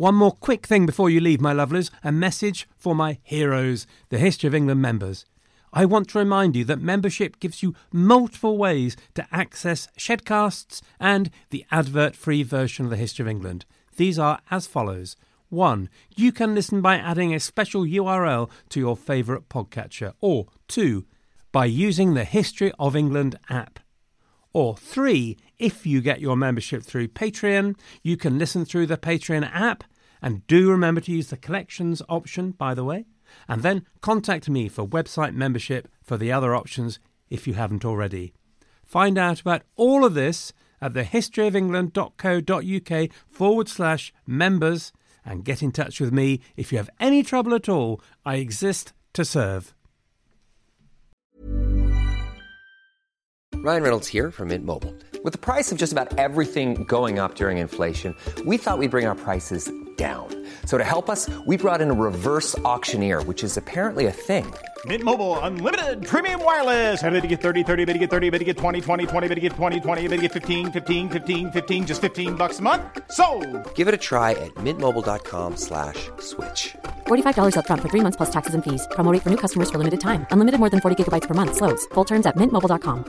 One more quick thing before you leave, my lovelies, a message for my heroes, the History of England members. I want to remind you that membership gives you multiple ways to access Shedcasts and the advert-free version of the History of England. These are as follows. 1. You can listen by adding a special URL to your favourite podcatcher. Or 2. By using the History of England app. Or 3. If you get your membership through Patreon, you can listen through the Patreon app. And do remember to use the collections option, by the way. And then contact me for website membership for the other options if you haven't already. Find out about all of this at thehistoryofengland.co.uk/members and get in touch with me if you have any trouble at all. I exist to serve. Ryan Reynolds here from Mint Mobile. With the price of just about everything going up during inflation, we thought we'd bring our prices down. So to help us, we brought in a reverse auctioneer, which is apparently a thing. Mint Mobile Unlimited Premium Wireless. How to get 30, 30, bit to get 30, bit to get 20, 20, 20, bit to get 20, 20, bit to get 15, 15, 15, 15, just $15 a month? Sold! Give it a try at mintmobile.com/switch. $45 up front for 3 months plus taxes and fees. Promo rate for new customers for limited time. Unlimited more than 40 gigabytes per month. Slows full terms at mintmobile.com.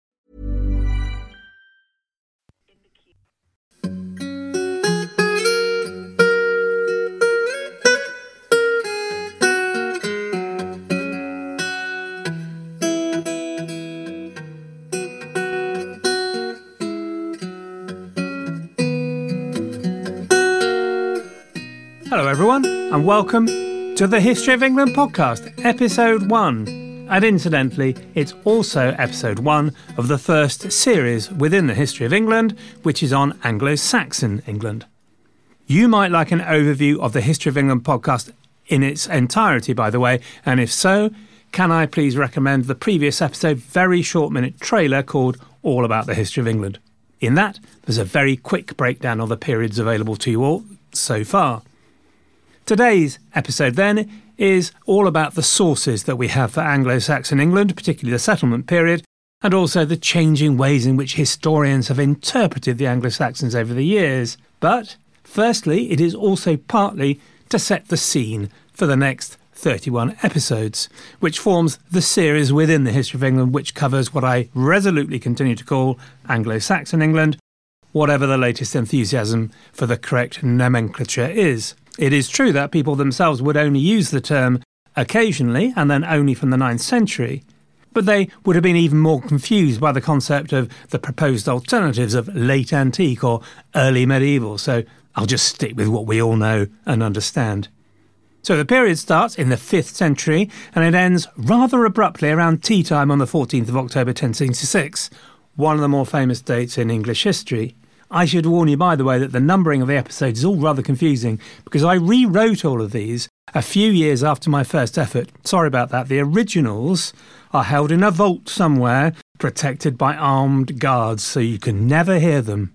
Hello everyone, and welcome to the History of England podcast, episode 1. And incidentally, it's also episode 1 of the first series within the History of England, which is on Anglo-Saxon England. You might like an overview of the History of England podcast in its entirety, by the way, and if so, can I please recommend the previous episode, very short-minute trailer called All About the History of England. In that, there's a very quick breakdown of the periods available to you all so far. Today's episode, then, is all about the sources that we have for Anglo-Saxon England, particularly the settlement period, and also the changing ways in which historians have interpreted the Anglo-Saxons over the years. But, firstly, it is also partly to set the scene for the next 31 episodes, which forms the series within the History of England, which covers what I resolutely continue to call Anglo-Saxon England, whatever the latest enthusiasm for the correct nomenclature is. It is true that people themselves would only use the term occasionally, and then only from the 9th century, but they would have been even more confused by the concept of the proposed alternatives of late antique or early medieval, so I'll just stick with what we all know and understand. So the period starts in the 5th century, and it ends rather abruptly around tea time on the 14th of October 1066, one of the more famous dates in English history. I should warn you, by the way, that the numbering of the episodes is all rather confusing because I rewrote all of these a few years after my first effort. Sorry about that. The originals are held in a vault somewhere, protected by armed guards, so you can never hear them.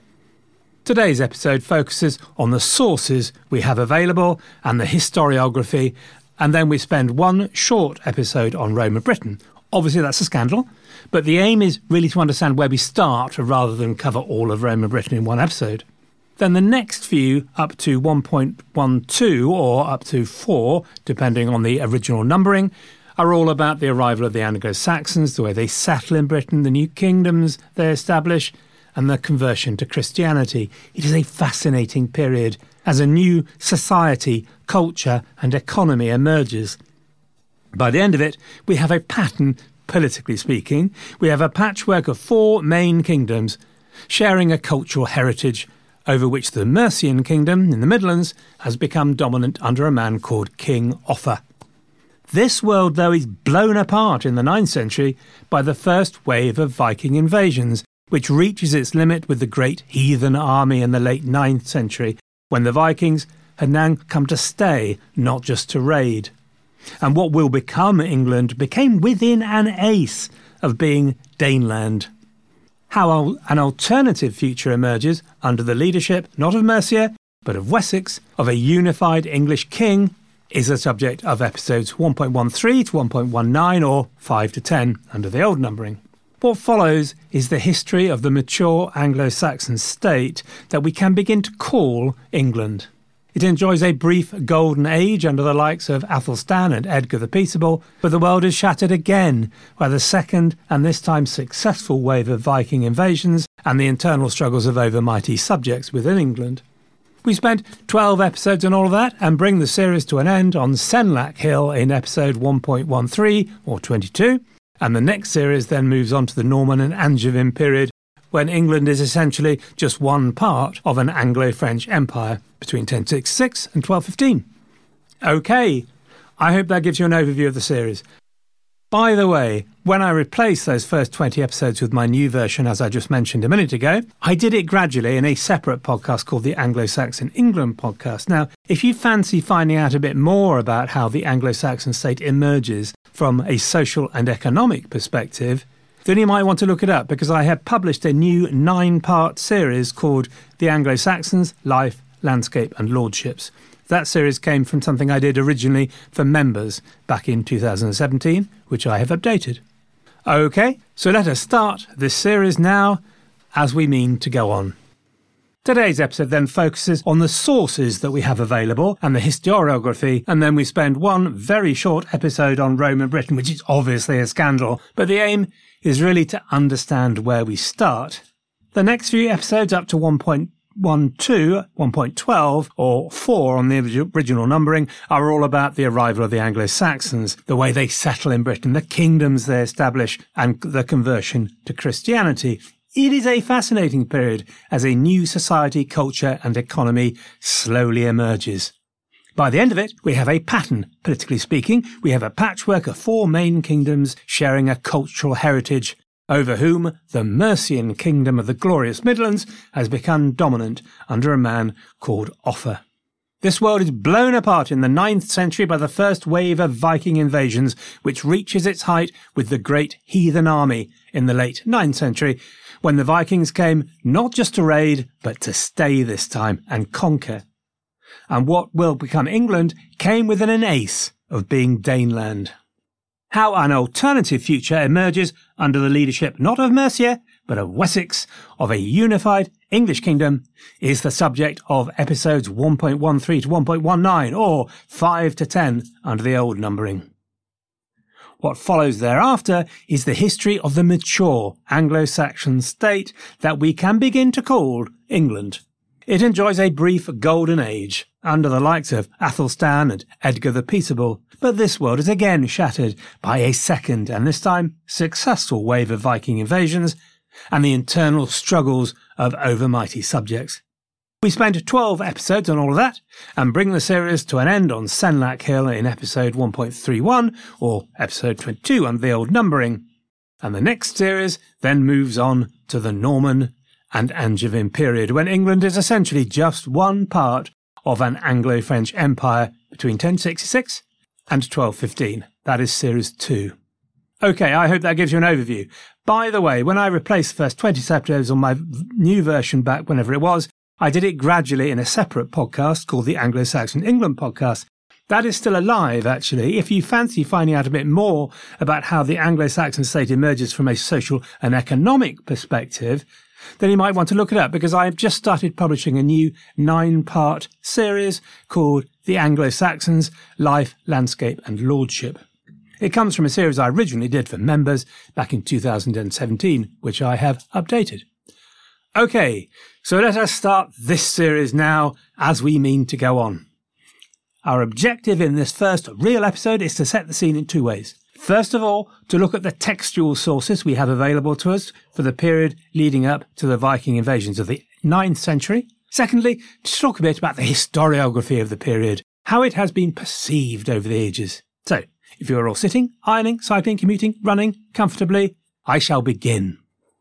Today's episode focuses on the sources we have available and the historiography, and then we spend one short episode on Roman Britain. Obviously, that's a scandal, but the aim is really to understand where we start rather than cover all of Roman Britain in one episode. Then the next few, up to 1.12 or up to 4, depending on the original numbering, are all about the arrival of the Anglo-Saxons, the way they settle in Britain, the new kingdoms they establish, and the conversion to Christianity. It is a fascinating period as a new society, culture and economy emerges. By the end of it, we have a pattern, politically speaking. We have a patchwork of 4 main kingdoms, sharing a cultural heritage over which the Mercian kingdom in the Midlands has become dominant under a man called King Offa. This world, though, is blown apart in the 9th century by the first wave of Viking invasions, which reaches its limit with the great heathen army in the late 9th century, when the Vikings had now come to stay, not just to raid. And what will become England became within an ace of being Daneland. How an alternative future emerges under the leadership not of Mercia, but of Wessex, of a unified English king, is the subject of episodes 1.13 to 1.19 or 5 to 10 under the old numbering. What follows is the history of the mature Anglo-Saxon state that we can begin to call England. It enjoys a brief golden age under the likes of Athelstan and Edgar the Peaceable, but the world is shattered again by the second and this time successful wave of Viking invasions and the internal struggles of overmighty subjects within England. We spent 12 episodes on all of that and bring the series to an end on Senlac Hill in episode 1.13 or 22, and the next series then moves on to the Norman and Angevin period, when England is essentially just one part of an Anglo-French empire between 1066 and 1215. OK, I hope that gives you an overview of the series. By the way, when I replaced those first 20 episodes with my new version, as I just mentioned a minute ago, I did it gradually in a separate podcast called the Anglo-Saxon England podcast. Now, if you fancy finding out a bit more about how the Anglo-Saxon state emerges from a social and economic perspective, then you might want to look it up, because I have published a new 9-part series called The Anglo-Saxons, Life, Landscape and Lordships. That series came from something I did originally for members back in 2017, which I have updated. OK, so let us start this series now, as we mean to go on. Today's episode then focuses on the sources that we have available and the historiography, and then we spend one very short episode on Roman Britain, which is obviously a scandal, but the aim is really to understand where we start. The next few episodes up to 1.12, 1.12 or 4 on the original numbering are all about the arrival of the Anglo-Saxons, the way they settle in Britain, the kingdoms they establish, and the conversion to Christianity. It is a fascinating period as a new society, culture and economy slowly emerges. By the end of it, we have a pattern. Politically speaking, we have a patchwork of 4 main kingdoms sharing a cultural heritage, over whom the Mercian kingdom of the glorious Midlands has become dominant under a man called Offa. This world is blown apart in the 9th century by the first wave of Viking invasions, which reaches its height with the Great Heathen Army in the late 9th century, when the Vikings came not just to raid, but to stay this time and conquer. And what will become England came within an ace of being Daneland. How an alternative future emerges under the leadership not of Mercia, but of Wessex, of a unified English kingdom, is the subject of episodes 1.13 to 1.19, or 5 to 10 under the old numbering. What follows thereafter is the history of the mature Anglo-Saxon state that we can begin to call England. It enjoys a brief golden age under the likes of Athelstan and Edgar the Peaceable, but this world is again shattered by a second and this time successful wave of Viking invasions and the internal struggles of overmighty subjects. We spent 12 episodes on all of that and bring the series to an end on Senlac Hill in episode 1.31 or episode 22 under the old numbering. And the next series then moves on to the Norman and Angevin period, when England is essentially just one part of an Anglo-French empire between 1066 and 1215. That is series 2. OK, I hope that gives you an overview. By the way, when I replaced the first 20 episodes on my new version back whenever it was, I did it gradually in a separate podcast called the Anglo-Saxon England podcast. That is still alive, actually. If you fancy finding out a bit more about how the Anglo-Saxon state emerges from a social and economic perspective, then you might want to look it up, because I have just started publishing a new 9-part series called The Anglo-Saxons, Life, Landscape and Lordship. It comes from a series I originally did for members back in 2017, which I have updated. OK, so let us start this series now, as we mean to go on. Our objective in this first real episode is to set the scene in 2 ways. First of all, to look at the textual sources we have available to us for the period leading up to the Viking invasions of the 9th century. Secondly, to talk a bit about the historiography of the period, how it has been perceived over the ages. So, if you are all sitting, ironing, cycling, commuting, running comfortably, I shall begin.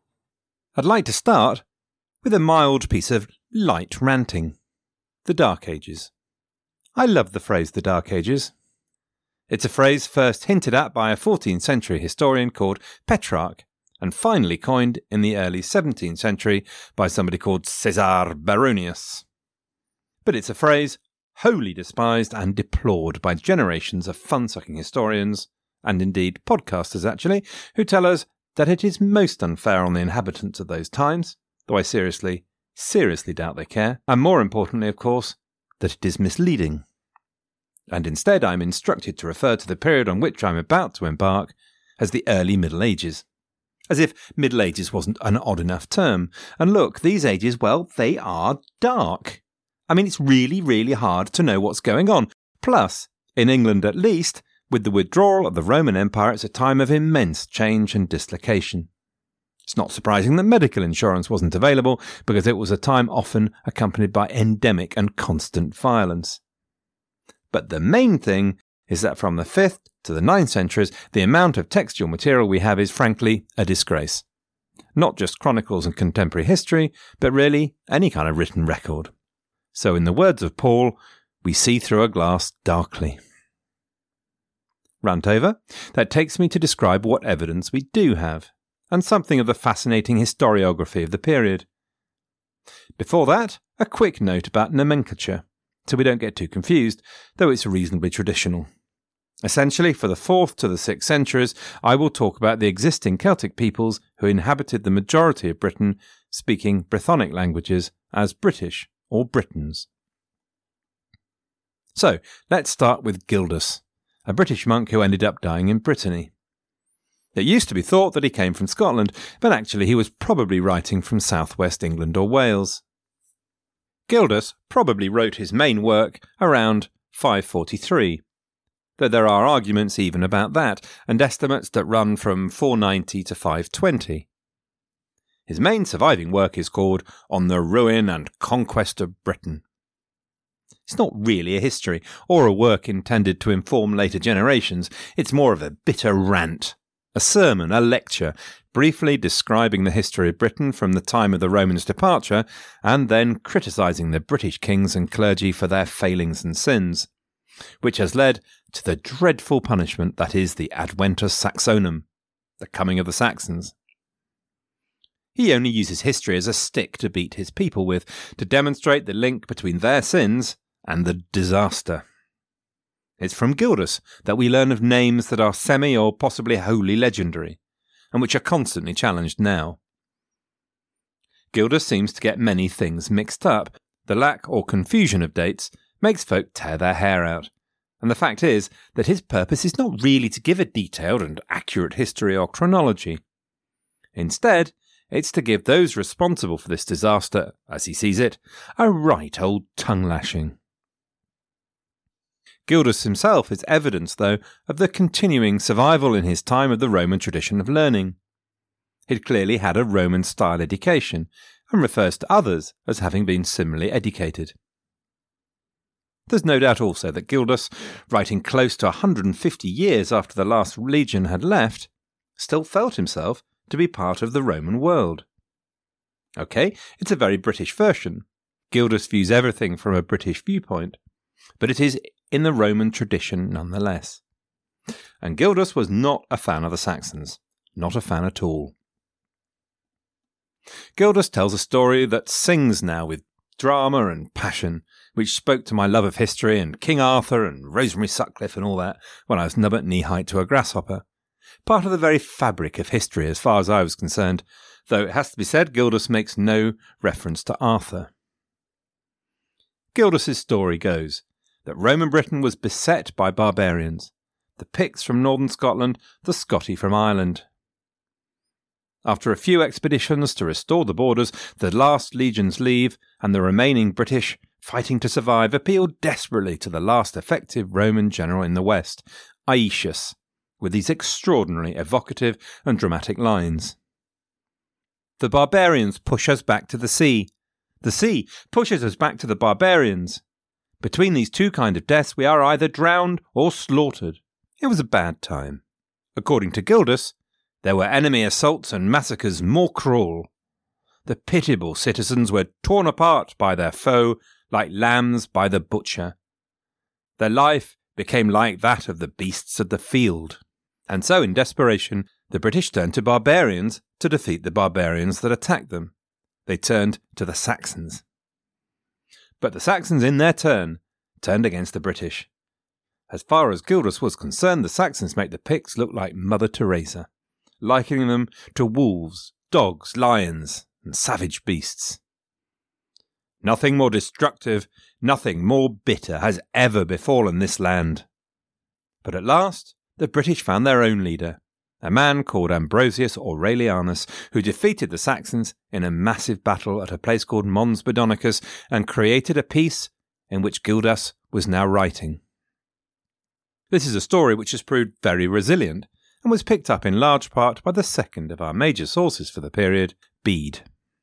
I'd like to start with a mild piece of light ranting. The Dark Ages. I love the phrase the Dark Ages. It's a phrase first hinted at by a 14th century historian called Petrarch, and finally coined in the early 17th century by somebody called Caesar Baronius. But it's a phrase wholly despised and deplored by generations of fun-sucking historians, and indeed podcasters actually, who tell us that it is most unfair on the inhabitants of those times, though I seriously doubt they care, and more importantly, of course, that it is misleading. And instead I'm instructed to refer to the period on which I'm about to embark as the early Middle Ages. As if Middle Ages wasn't an odd enough term. And look, these ages, well, they are dark. I mean, it's really, really hard to know what's going on. Plus, in England at least, with the withdrawal of the Roman Empire, it's a time of immense change and dislocation. It's not surprising that medical insurance wasn't available, because it was a time often accompanied by endemic and constant violence. But the main thing is that from the 5th to the 9th centuries, the amount of textual material we have is frankly a disgrace. Not just chronicles and contemporary history, but really any kind of written record. So in the words of Paul, we see through a glass darkly. Rant over. That takes me to describe what evidence we do have, and something of the fascinating historiography of the period. Before that, a quick note about nomenclature, so we don't get too confused, though it's reasonably traditional. Essentially, for the 4th to the 6th centuries, I will talk about the existing Celtic peoples who inhabited the majority of Britain, speaking Brythonic languages as British or Britons. So, let's start with Gildas, a British monk who ended up dying in Brittany. It used to be thought that he came from Scotland, but actually he was probably writing from southwest England or Wales. Gildas probably wrote his main work around 543, though there are arguments even about that, and estimates that run from 490 to 520. His main surviving work is called On the Ruin and Conquest of Britain. It's not really a history, or a work intended to inform later generations. It's more of a bitter rant, a sermon, a lecture, briefly describing the history of Britain from the time of the Romans' departure, and then criticising the British kings and clergy for their failings and sins, which has led to the dreadful punishment that is the Adventus Saxonum, the coming of the Saxons. He only uses history as a stick to beat his people with, to demonstrate the link between their sins and the disaster. It's from Gildas that we learn of names that are semi or possibly wholly legendary, and which are constantly challenged now. Gildas seems to get many things mixed up. The lack or confusion of dates makes folk tear their hair out, and the fact is that his purpose is not really to give a detailed and accurate history or chronology. Instead, it's to give those responsible for this disaster, as he sees it, a right old tongue-lashing. Gildas himself is evidence, though, of the continuing survival in his time of the Roman tradition of learning. He'd clearly had a Roman-style education, and refers to others as having been similarly educated. There's no doubt also that Gildas, writing close to 150 years after the last legion had left, still felt himself to be part of the Roman world. OK, it's a very British version. Gildas views everything from a British viewpoint, but it is in the Roman tradition nonetheless. And Gildas was not a fan of the Saxons, not a fan at all. Gildas tells a story that sings now with drama and passion, which spoke to my love of history and King Arthur and Rosemary Sutcliffe and all that when I was nubbut knee-height to a grasshopper. Part of the very fabric of history as far as I was concerned, though it has to be said Gildas makes no reference to Arthur. Gildas's story goes that Roman Britain was beset by barbarians, the Picts from northern Scotland, the Scotti from Ireland. After a few expeditions to restore the borders, the last legions leave, and the remaining British, fighting to survive, appealed desperately to the last effective Roman general in the west, Aetius, with these extraordinarily evocative and dramatic lines. The barbarians push us back to the sea. The sea pushes us back to the barbarians. Between these two kinds of deaths we are either drowned or slaughtered. It was a bad time. According to Gildas, there were enemy assaults and massacres more cruel. The pitiable citizens were torn apart by their foe like lambs by the butcher. Their life became like that of the beasts of the field. And so, in desperation, the British turned to barbarians to defeat the barbarians that attacked them. They turned to the Saxons. But the Saxons, in their turn, turned against the British. As far as Gildas was concerned, the Saxons made the Picts look like Mother Teresa, likening them to wolves, dogs, lions, and savage beasts. Nothing more destructive, Nothing more bitter has ever befallen this land. But at last, the British found their own leader, a man called Ambrosius Aurelianus, who defeated the Saxons in a massive battle at a place called Mons Badonicus and created a peace in which Gildas was now writing. This is a story which has proved very resilient and was picked up in large part by the second of our major sources for the period, Bede.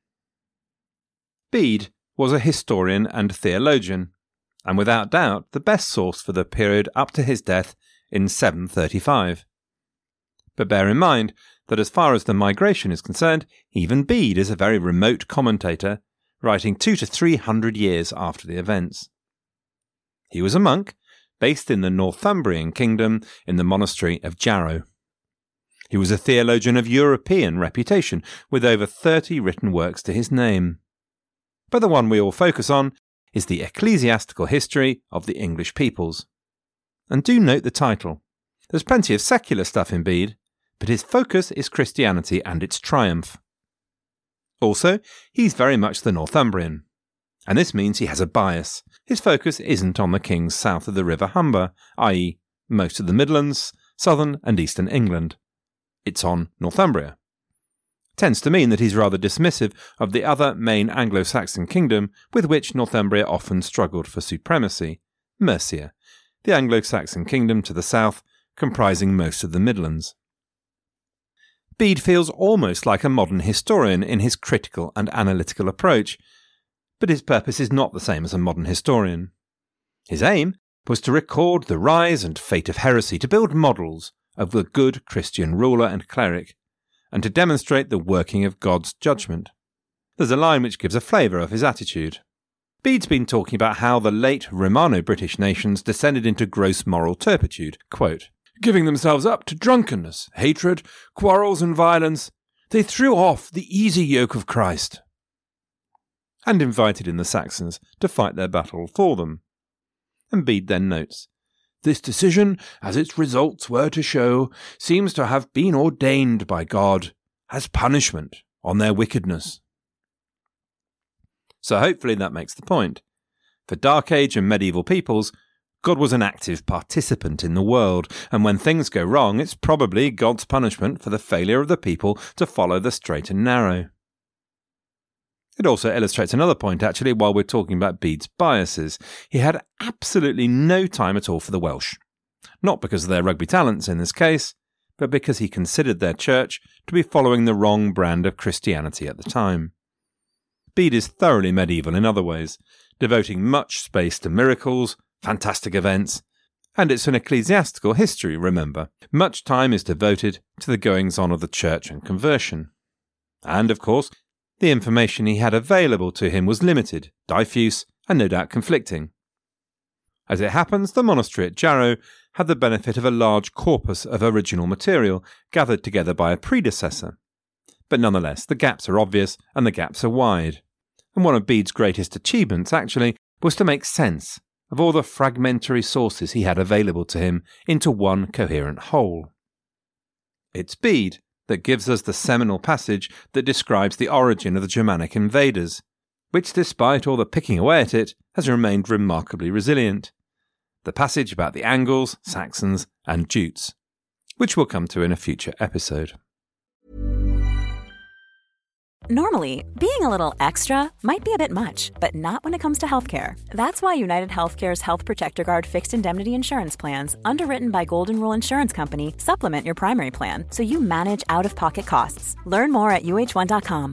Bede was a historian and theologian, and without doubt the best source for the period up to his death in 735. But bear in mind that as far as the migration is concerned, even Bede is a very remote commentator, writing 200 to 300 years after the events. He was a monk, based in the Northumbrian kingdom in the monastery of Jarrow. He was a theologian of European reputation, with over 30 written works to his name. But the one we all focus on is the Ecclesiastical History of the English Peoples. And do note the title. There's plenty of secular stuff in Bede, but his focus is Christianity and its triumph. Also, he's very much the Northumbrian, and this means he has a bias. His focus isn't on the kings south of the River Humber, i.e. most of the Midlands, southern and eastern England. It's on Northumbria. Tends to mean that he's rather dismissive of the other main Anglo-Saxon kingdom with which Northumbria often struggled for supremacy, Mercia, the Anglo-Saxon kingdom to the south, comprising most of the Midlands. Bede feels almost like a modern historian in his critical and analytical approach, but his purpose is not the same as a modern historian. His aim was to record the rise and fate of heresy, to build models of the good Christian ruler and cleric, and to demonstrate the working of God's judgment. There's a line which gives a flavour of his attitude. Bede's been talking about how the late Romano-British nations descended into gross moral turpitude, quote, giving themselves up to drunkenness, hatred, quarrels and violence. They threw off the easy yoke of Christ, and invited in the Saxons to fight their battle for them. And Bede then notes, this decision, as its results were to show, seems to have been ordained by God as punishment on their wickedness. So hopefully that makes the point. For Dark Age and medieval peoples, God was an active participant in the world, and when things go wrong, it's probably God's punishment for the failure of the people to follow the straight and narrow. It also illustrates another point, actually, while we're talking about Bede's biases. He had absolutely no time at all for the Welsh. Not because of their rugby talents in this case, but because he considered their church to be following the wrong brand of Christianity at the time. Bede is thoroughly medieval in other ways, devoting much space to miracles, fantastic events, and it's an ecclesiastical history, remember. Much time is devoted to the goings-on of the church and conversion. And, of course, the information he had available to him was limited, diffuse, and no doubt conflicting. As it happens, the monastery at Jarrow had the benefit of a large corpus of original material gathered together by a predecessor. But nonetheless, the gaps are obvious and the gaps are wide. And one of Bede's greatest achievements, actually, was to make sense of all the fragmentary sources he had available to him into one coherent whole. It's Bede that gives us the seminal passage that describes the origin of the Germanic invaders, which, despite all the picking away at it, has remained remarkably resilient. The passage about the Angles, Saxons, and Jutes, which we'll come to in a future episode. Normally, being a little extra might be a bit much, but not when it comes to healthcare. That's why United Healthcare's Health Protector Guard fixed indemnity insurance plans, underwritten by Golden Rule Insurance Company, supplement your primary plan so you manage out-of-pocket costs. Learn more at uh1.com.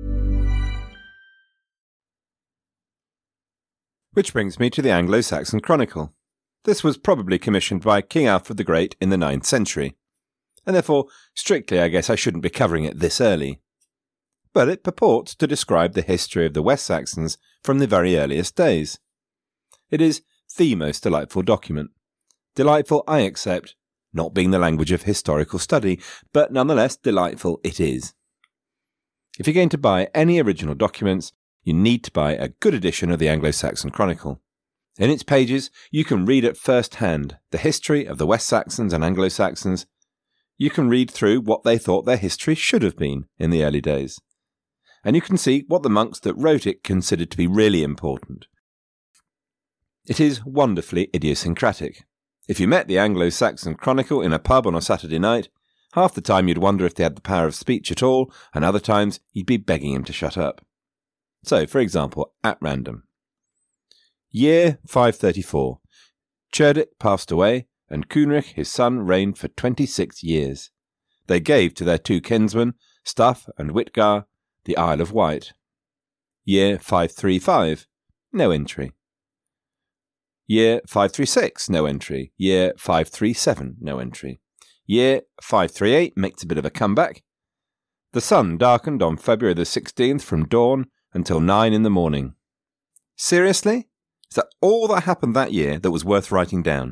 Which brings me to the Anglo-Saxon Chronicle. This was probably commissioned by King Alfred the Great in the 9th century, and therefore, strictly, I guess I shouldn't be covering it this early. But it purports to describe the history of the West Saxons from the very earliest days. It is the most delightful document. Delightful, I accept, not being the language of historical study, but nonetheless delightful it is. If you're going to buy any original documents, you need to buy a good edition of the Anglo-Saxon Chronicle. In its pages, you can read at first hand the history of the West Saxons and Anglo-Saxons. You can read through what they thought their history should have been in the early days. And you can see what the monks that wrote it considered to be really important. It is wonderfully idiosyncratic. If you met the Anglo-Saxon Chronicle in a pub on a Saturday night, half the time you'd wonder if they had the power of speech at all, and other times you'd be begging him to shut up. So, for example, at random. Year 534. Cerdic passed away, and Cunrich his son reigned for 26 years. They gave to their two kinsmen, Stuff and Witgar, the Isle of Wight. Year 535. No entry. Year 536, no entry. Year 537, no entry. Year 538 makes a bit of a comeback. The sun darkened on February the 16th from dawn until 9 in the morning. Seriously? Is that all that happened that year that was worth writing down?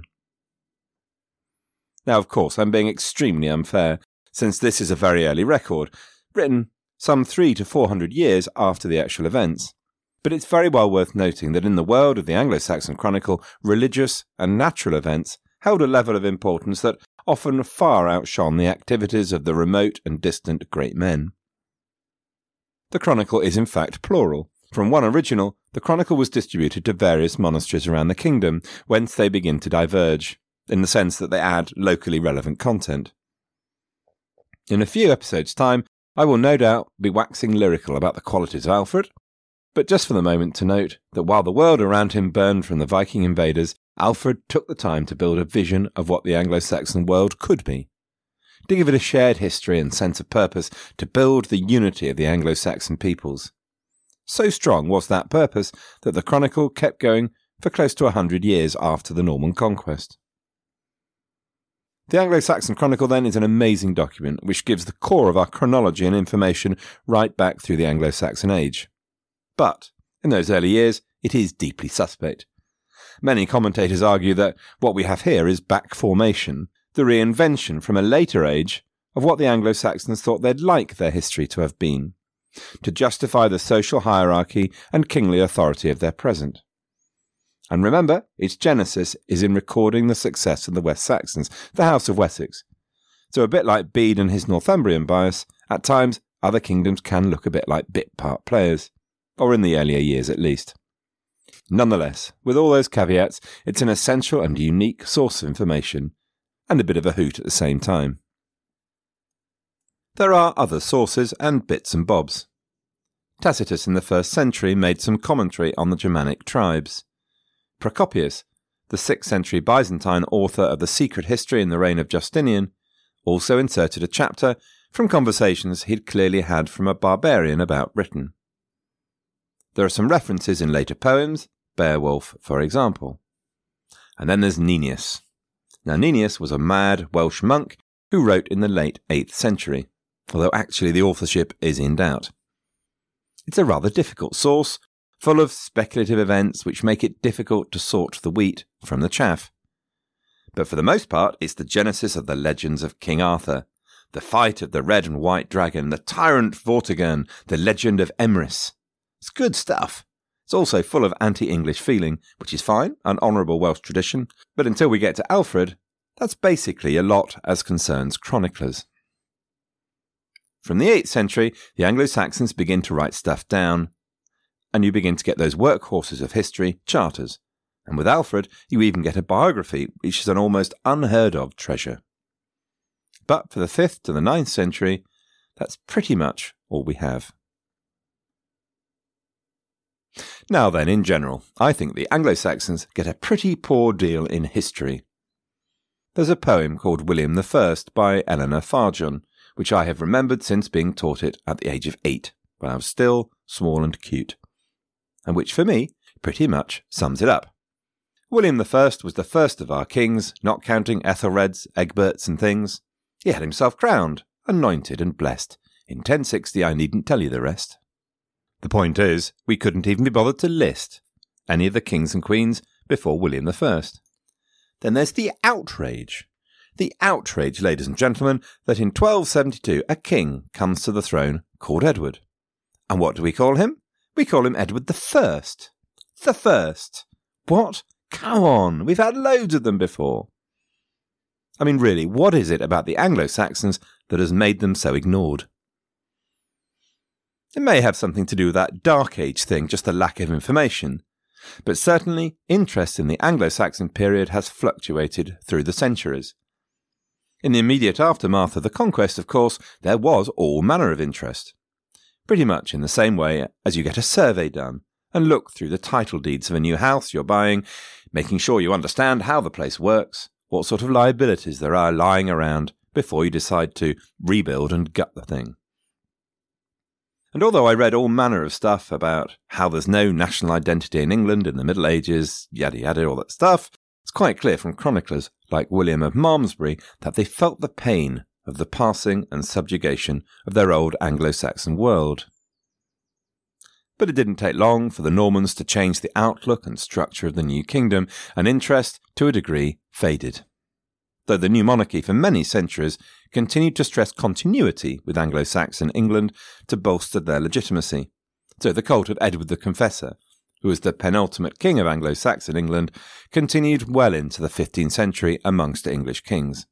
Now, of course, I'm being extremely unfair, since this is a very early record, written some 300 to 400 years after the actual events. But it's very well worth noting that in the world of the Anglo-Saxon Chronicle, religious and natural events held a level of importance that often far outshone the activities of the remote and distant great men. The Chronicle is in fact plural. From one original, the Chronicle was distributed to various monasteries around the kingdom, whence they begin to diverge, in the sense that they add locally relevant content. In a few episodes' time, I will no doubt be waxing lyrical about the qualities of Alfred, but just for the moment to note that while the world around him burned from the Viking invaders, Alfred took the time to build a vision of what the Anglo-Saxon world could be, to give it a shared history and sense of purpose, to build the unity of the Anglo-Saxon peoples. So strong was that purpose that the Chronicle kept going for close to 100 years after the Norman conquest. The Anglo-Saxon Chronicle, then, is an amazing document which gives the core of our chronology and information right back through the Anglo-Saxon age. But, in those early years, it is deeply suspect. Many commentators argue that what we have here is back formation, the reinvention from a later age of what the Anglo-Saxons thought they'd like their history to have been, to justify the social hierarchy and kingly authority of their present. And remember, its genesis is in recording the success of the West Saxons, the House of Wessex. So a bit like Bede and his Northumbrian bias, at times other kingdoms can look a bit like bit part players, or in the earlier years at least. Nonetheless, with all those caveats, it's an essential and unique source of information, and a bit of a hoot at the same time. There are other sources and bits and bobs. Tacitus in the 1st century made some commentary on the Germanic tribes. Procopius, the 6th century Byzantine author of The Secret History in the Reign of Justinian, also inserted a chapter from conversations he'd clearly had from a barbarian about Britain. There are some references in later poems, Beowulf, for example. And then there's Nennius. Now, Nennius was a mad Welsh monk who wrote in the late 8th century, although actually the authorship is in doubt. It's a rather difficult source, full of speculative events which make it difficult to sort the wheat from the chaff. But for the most part, it's the genesis of the legends of King Arthur, the fight of the red and white dragon, the tyrant Vortigern, the legend of Emrys. It's good stuff. It's also full of anti-English feeling, which is fine, an honourable Welsh tradition, but until we get to Alfred, that's basically a lot as concerns chroniclers. From the 8th century, the Anglo-Saxons begin to write stuff down, and you begin to get those workhorses of history, charters. And with Alfred, you even get a biography, which is an almost unheard of treasure. But for the 5th to the 9th century, that's pretty much all we have. Now then, in general, I think the Anglo-Saxons get a pretty poor deal in history. There's a poem called William I by Eleanor Farjon, which I have remembered since being taught it at the age of 8, when I was still small and cute, and which for me pretty much sums it up. William I was the first of our kings, not counting Ethelreds, Egberts and things. He had himself crowned, anointed and blessed. In 1060 I needn't tell you the rest. The point is, we couldn't even be bothered to list any of the kings and queens before William I. Then there's the outrage. The outrage, ladies and gentlemen, that in 1272 a king comes to the throne called Edward. And what do we call him? We call him Edward the First. The First. What? Come on, we've had loads of them before. I mean, really, what is it about the Anglo-Saxons that has made them so ignored? It may have something to do with that Dark Age thing, just the lack of information. but certainly interest in the Anglo-Saxon period has fluctuated through the centuries. In the immediate aftermath of the conquest, of course, there was all manner of interest. Pretty much in the same way as you get a survey done and look through the title deeds of a new house you're buying, making sure you understand how the place works, what sort of liabilities there are lying around before you decide to rebuild and gut the thing. And although I read all manner of stuff about how there's no national identity in England in the Middle Ages, yada yada, all that stuff, it's quite clear from chroniclers like William of Malmesbury that they felt the pain of the passing and subjugation of their old Anglo-Saxon world. But it didn't take long for the Normans to change the outlook and structure of the new kingdom, and interest, to a degree, faded. Though the new monarchy for many centuries continued to stress continuity with Anglo-Saxon England to bolster their legitimacy. So the cult of Edward the Confessor, who was the penultimate king of Anglo-Saxon England, continued well into the 15th century amongst English kings.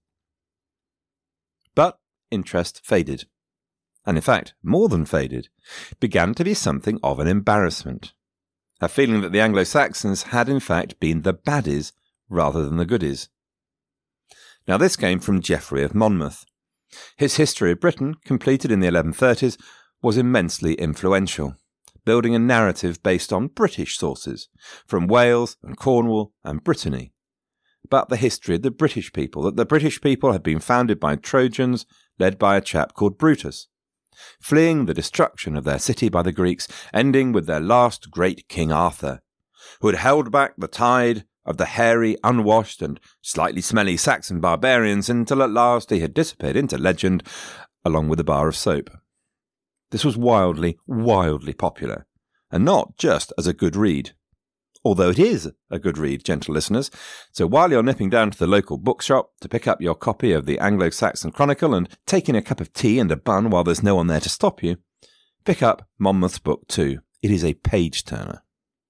But interest faded. And in fact, more than faded, began to be something of an embarrassment. A feeling that the Anglo-Saxons had in fact been the baddies rather than the goodies. Now this came from Geoffrey of Monmouth. His History of Britain, completed in the 1130s, was immensely influential, building a narrative based on British sources, from Wales and Cornwall and Brittany, about the history of the British people, that the British people had been founded by Trojans led by a chap called Brutus, fleeing the destruction of their city by the Greeks, ending with their last great King Arthur, who had held back the tide of the hairy, unwashed and slightly smelly Saxon barbarians until at last he had disappeared into legend along with a bar of soap. This was wildly, wildly popular, and not just as a good read. Although it is a good read, gentle listeners, so while you're nipping down to the local bookshop to pick up your copy of the Anglo-Saxon Chronicle and taking a cup of tea and a bun while there's no one there to stop you, pick up Monmouth's book too. It is a page-turner.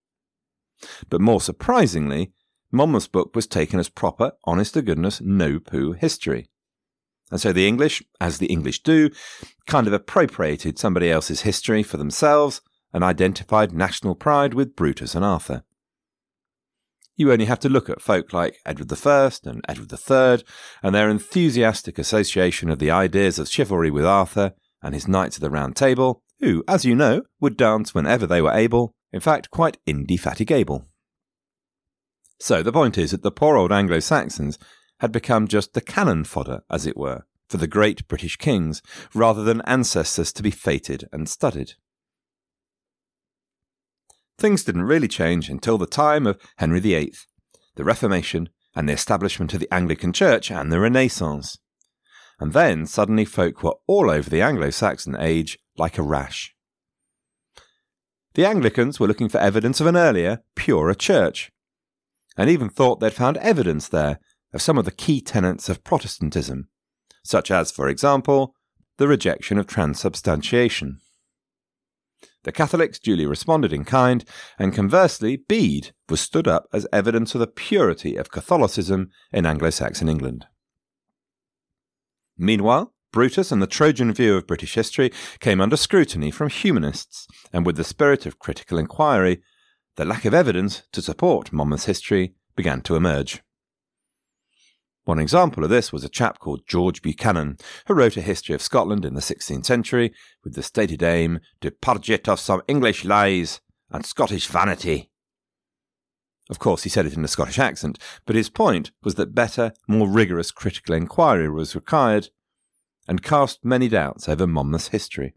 But more surprisingly, Monmouth's book was taken as proper, honest-to-goodness, no-poo history. And so the English, as the English do, kind of appropriated somebody else's history for themselves and identified national pride with Brutus and Arthur. You only have to look at folk like Edward I and Edward III and their enthusiastic association of the ideas of chivalry with Arthur and his Knights of the Round Table, who, as you know, would dance whenever they were able, in fact quite indefatigable. So the point is that the poor old Anglo-Saxons had become just the cannon fodder, as it were, for the great British kings, rather than ancestors to be feted and studied. Things didn't really change until the time of Henry VIII, the Reformation, and the establishment of the Anglican Church and the Renaissance. And then suddenly folk were all over the Anglo-Saxon age like a rash. The Anglicans were looking for evidence of an earlier, purer church, and even thought they'd found evidence there of some of the key tenets of Protestantism, such as, for example, the rejection of transubstantiation. The Catholics duly responded in kind, and conversely, Bede was stood up as evidence of the purity of Catholicism in Anglo-Saxon England. Meanwhile, Brutus and the Trojan view of British history came under scrutiny from humanists, and with the spirit of critical inquiry, the lack of evidence to support Monmouth's history began to emerge. One example of this was a chap called George Buchanan, who wrote a history of Scotland in the 16th century with the stated aim to purge it of some English lies and Scottish vanity. Of course, he said it in a Scottish accent, but his point was that better, more rigorous critical inquiry was required, and cast many doubts over Monmouth's history.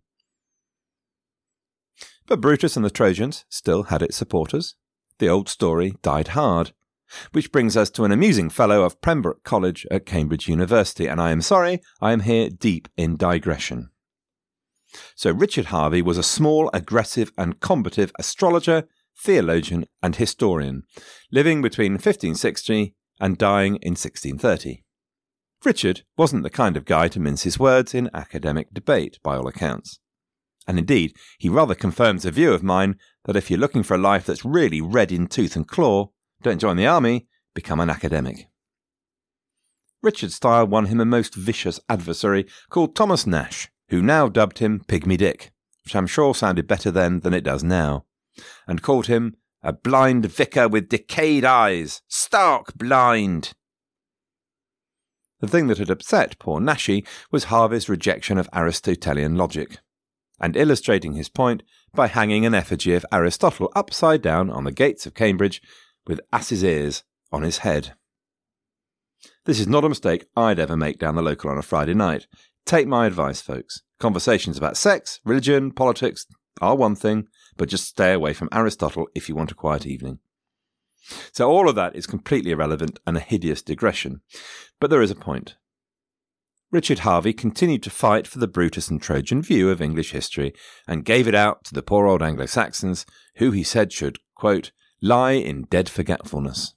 But Brutus and the Trojans still had its supporters. The old story died hard. Which brings us to an amusing fellow of Pembroke College at Cambridge University, and I am sorry, I am here deep in digression. So Richard Harvey was a small, aggressive and combative astrologer, theologian and historian, living between 1560 and dying in 1630. Richard wasn't the kind of guy to mince his words in academic debate, by all accounts. And indeed, he rather confirms a view of mine that if you're looking for a life that's really red in tooth and claw, don't join the army, become an academic. Richard's style won him a most vicious adversary called Thomas Nash, who now dubbed him Pygmy Dick, which I'm sure sounded better then than it does now, and called him a blind vicar with decayed eyes, stark blind. The thing that had upset poor Nashi was Harvey's rejection of Aristotelian logic, and illustrating his point by hanging an effigy of Aristotle upside down on the gates of Cambridge with ass's ears on his head. This is not a mistake I'd ever make down the local on a Friday night. Take my advice, folks. Conversations about sex, religion, politics are one thing, but just stay away from Aristotle if you want a quiet evening. So all of that is completely irrelevant and a hideous digression. But there is a point. Richard Harvey continued to fight for the Brutus and Trojan view of English history and gave it out to the poor old Anglo-Saxons, who he said should, quote, lie in dead forgetfulness.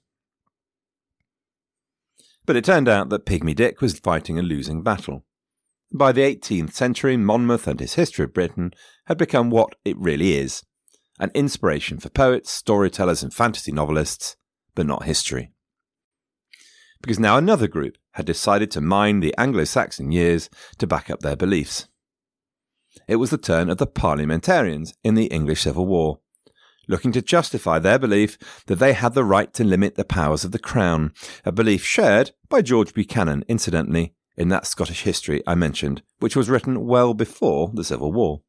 But it turned out that Pygmy Dick was fighting a losing battle. By the 18th century, Monmouth and his History of Britain had become what it really is, an inspiration for poets, storytellers and fantasy novelists, but not history. Because now another group had decided to mine the Anglo-Saxon years to back up their beliefs. It was the turn of the parliamentarians in the English Civil War, looking to justify their belief that they had the right to limit the powers of the Crown, a belief shared by George Buchanan, incidentally, in that Scottish history I mentioned, which was written well before the Civil War.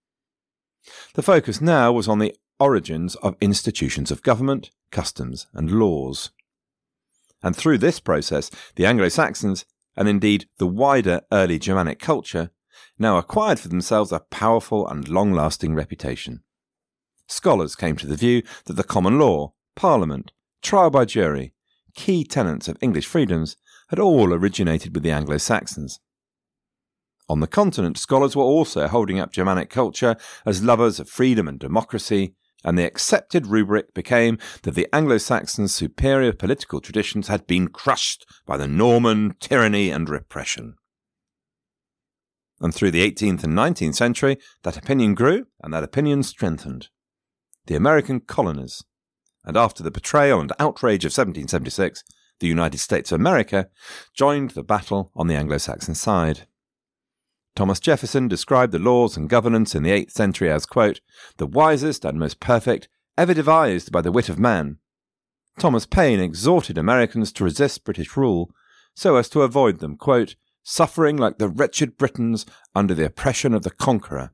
The focus now was on the origins of institutions of government, customs and laws. And through this process, the Anglo-Saxons, and indeed the wider early Germanic culture, now acquired for themselves a powerful and long-lasting reputation. Scholars came to the view that the common law, parliament, trial by jury, key tenets of English freedoms, had all originated with the Anglo-Saxons. On the continent, scholars were also holding up Germanic culture as lovers of freedom and democracy, and the accepted rubric became that the Anglo-Saxons' superior political traditions had been crushed by the Norman tyranny and repression. And through the 18th and 19th century, that opinion grew and that opinion strengthened. The American colonies, and after the betrayal and outrage of 1776, the United States of America, joined the battle on the Anglo-Saxon side. Thomas Jefferson described the laws and governance in the 8th century as, quote, the wisest and most perfect ever devised by the wit of man. Thomas Paine exhorted Americans to resist British rule so as to avoid them, quote, suffering like the wretched Britons under the oppression of the conqueror.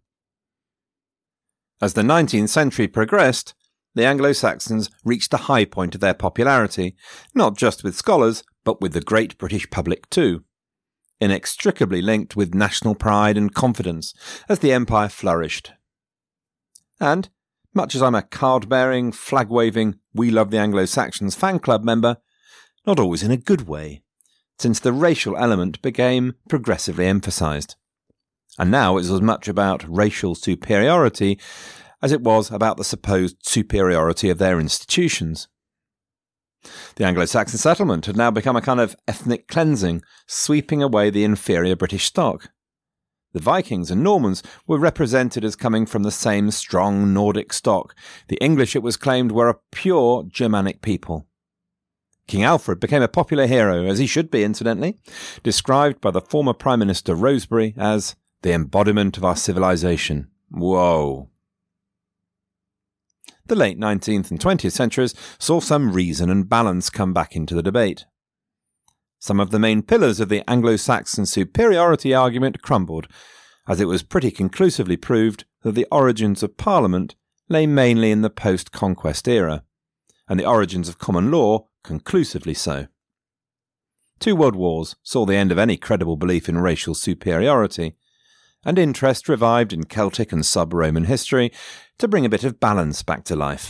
As the 19th century progressed, the Anglo-Saxons reached the high point of their popularity, not just with scholars, but with the great British public too, inextricably linked with national pride and confidence as the empire flourished. And, much as I'm a card-bearing, flag-waving, We Love the Anglo-Saxons fan club member, not always in a good way, since the racial element became progressively emphasised. And now it was as much about racial superiority as it was about the supposed superiority of their institutions. The Anglo-Saxon settlement had now become a kind of ethnic cleansing, sweeping away the inferior British stock. The Vikings and Normans were represented as coming from the same strong Nordic stock. The English, it was claimed, were a pure Germanic people. King Alfred became a popular hero, as he should be, incidentally, described by the former Prime Minister Rosebery as the embodiment of our civilization. Whoa! The late 19th and 20th centuries saw some reason and balance come back into the debate. Some of the main pillars of the Anglo-Saxon superiority argument crumbled, as it was pretty conclusively proved that the origins of Parliament lay mainly in the post-conquest era, and the origins of common law conclusively so. 2 world wars saw the end of any credible belief in racial superiority, and interest revived in Celtic and sub-Roman history to bring a bit of balance back to life.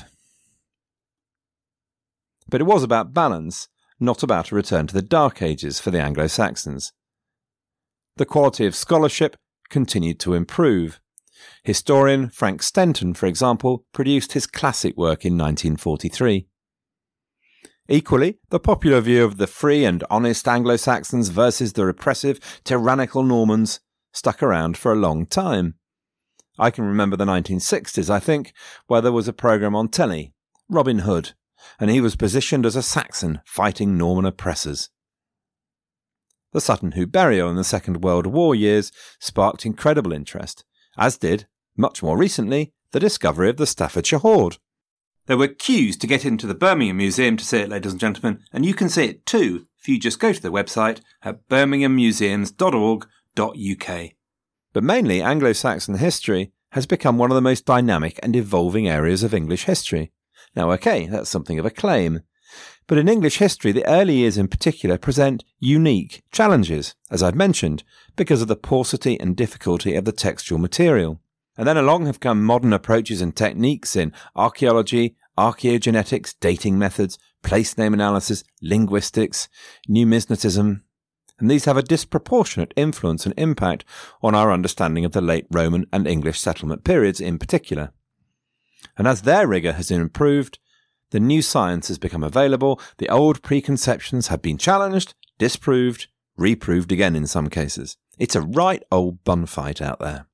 But it was about balance, not about a return to the Dark Ages for the Anglo-Saxons. The quality of scholarship continued to improve. Historian Frank Stenton, for example, produced his classic work in 1943. Equally, the popular view of the free and honest Anglo-Saxons versus the repressive, tyrannical Normans stuck around for a long time. I can remember the 1960s, I think, where there was a programme on telly, Robin Hood, and he was positioned as a Saxon fighting Norman oppressors. The Sutton Hoo burial in the Second World War years sparked incredible interest, as did, much more recently, the discovery of the Staffordshire hoard. There were queues to get into the Birmingham Museum to see it, ladies and gentlemen, and you can see it too if you just go to the website at birminghammuseums.org.uk. But mainly Anglo-Saxon history has become one of the most dynamic and evolving areas of English history. Now, okay, that's something of a claim. But in English history, the early years in particular present unique challenges, as I've mentioned, because of the paucity and difficulty of the textual material. And then along have come modern approaches and techniques in archaeology, archaeogenetics, dating methods, place name analysis, linguistics, numismatism, and these have a disproportionate influence and impact on our understanding of the late Roman and English settlement periods in particular. And as their rigour has improved, the new science has become available, the old preconceptions have been challenged, disproved, reproved again in some cases. It's a right old bun fight out there.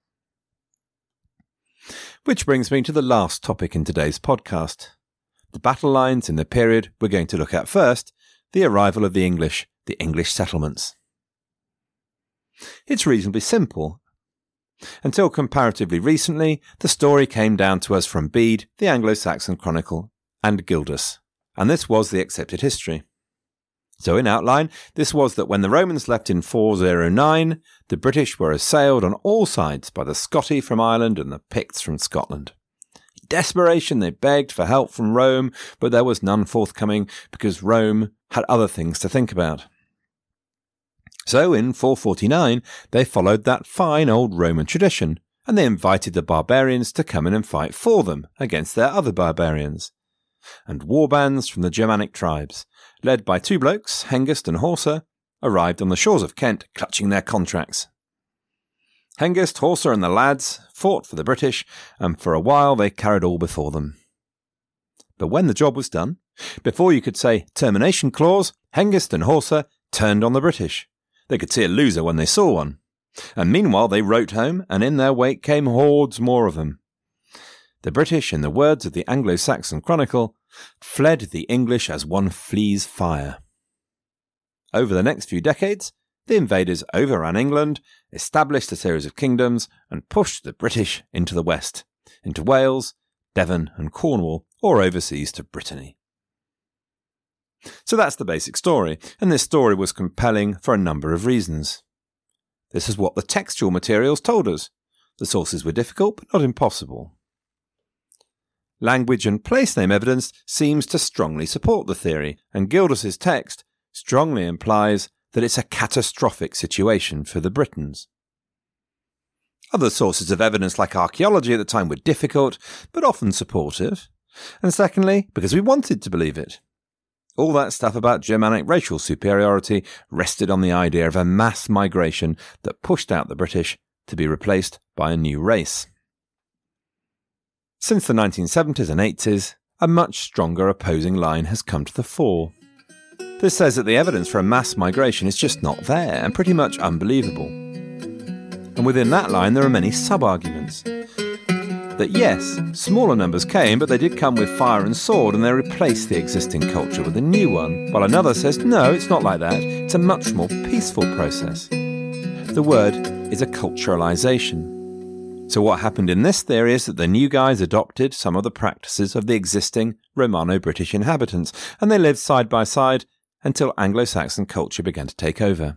Which brings me to the last topic in today's podcast. The battle lines in the period we're going to look at first, the arrival of the English settlements. It's reasonably simple. Until comparatively recently, the story came down to us from Bede, the Anglo-Saxon Chronicle, and Gildas, and this was the accepted history. So in outline, this was that when the Romans left in 409, the British were assailed on all sides by the Scotti from Ireland and the Picts from Scotland. In desperation, they begged for help from Rome, but there was none forthcoming because Rome had other things to think about. So in 449, they followed that fine old Roman tradition, and they invited the barbarians to come in and fight for them against their other barbarians. And war bands from the Germanic tribes, led by two blokes, Hengist and Horsa, arrived on the shores of Kent clutching their contracts. Hengist, Horsa and the lads fought for the British, and for a while they carried all before them. But when the job was done, before you could say termination clause, Hengist and Horsa turned on the British. They could see a loser when they saw one. And meanwhile they wrote home, and in their wake came hordes more of them. The British, in the words of the Anglo-Saxon Chronicle, fled the English as one flees fire. Over the next few decades, the invaders overran England, established a series of kingdoms, and pushed the British into the west, into Wales, Devon and Cornwall, or overseas to Brittany. So that's the basic story, and this story was compelling for a number of reasons. This is what the textual materials told us. The sources were difficult, but not impossible. Language and place name evidence seems to strongly support the theory, and Gildas's text strongly implies that it's a catastrophic situation for the Britons. Other sources of evidence like archaeology at the time were difficult, but often supportive. And secondly, because we wanted to believe it. All that stuff about Germanic racial superiority rested on the idea of a mass migration that pushed out the British to be replaced by a new race. Since the 1970s and 80s, a much stronger opposing line has come to the fore. This says that the evidence for a mass migration is just not there and pretty much unbelievable. And within that line there are many sub-arguments. That yes, smaller numbers came, but they did come with fire and sword and they replaced the existing culture with a new one, while another says no, it's not like that, it's a much more peaceful process. The word is acculturalization. So what happened in this theory is that the new guys adopted some of the practices of the existing Romano-British inhabitants, and they lived side by side until Anglo-Saxon culture began to take over.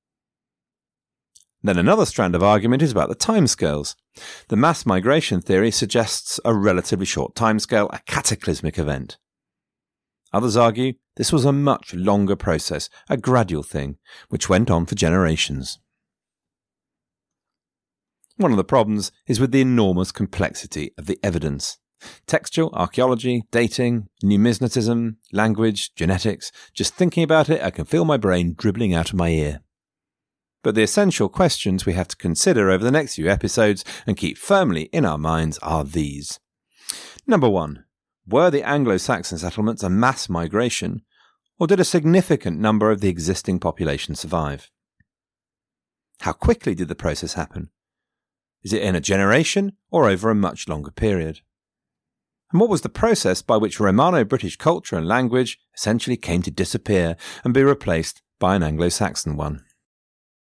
Then another strand of argument is about the timescales. The mass migration theory suggests a relatively short timescale, a cataclysmic event. Others argue this was a much longer process, a gradual thing, which went on for generations. One of the problems is with the enormous complexity of the evidence. Textual, archaeology, dating, numismatism, language, genetics. Just thinking about it, I can feel my brain dribbling out of my ear. But the essential questions we have to consider over the next few episodes and keep firmly in our minds are these. Number 1. Were the Anglo-Saxon settlements a mass migration, or did a significant number of the existing population survive? How quickly did the process happen? Is it in a generation or over a much longer period? And what was the process by which Romano-British culture and language essentially came to disappear and be replaced by an Anglo-Saxon one?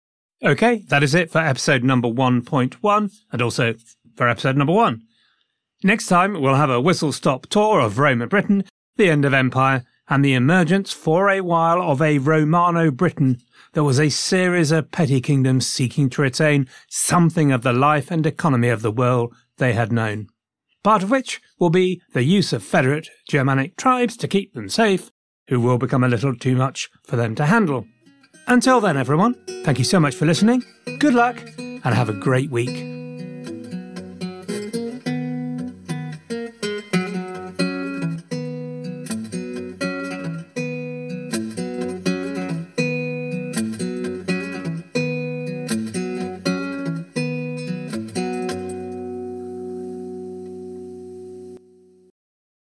Okay, that is it for episode number 1.1 and also for episode number 1. Next time, we'll have a whistle-stop tour of Rome and Britain, the end of empire, and the emergence for a while of a Romano-Britain that was a series of petty kingdoms seeking to retain something of the life and economy of the world they had known. Part of which will be the use of federate Germanic tribes to keep them safe, who will become a little too much for them to handle. Until then, everyone, thank you so much for listening, good luck, and have a great week.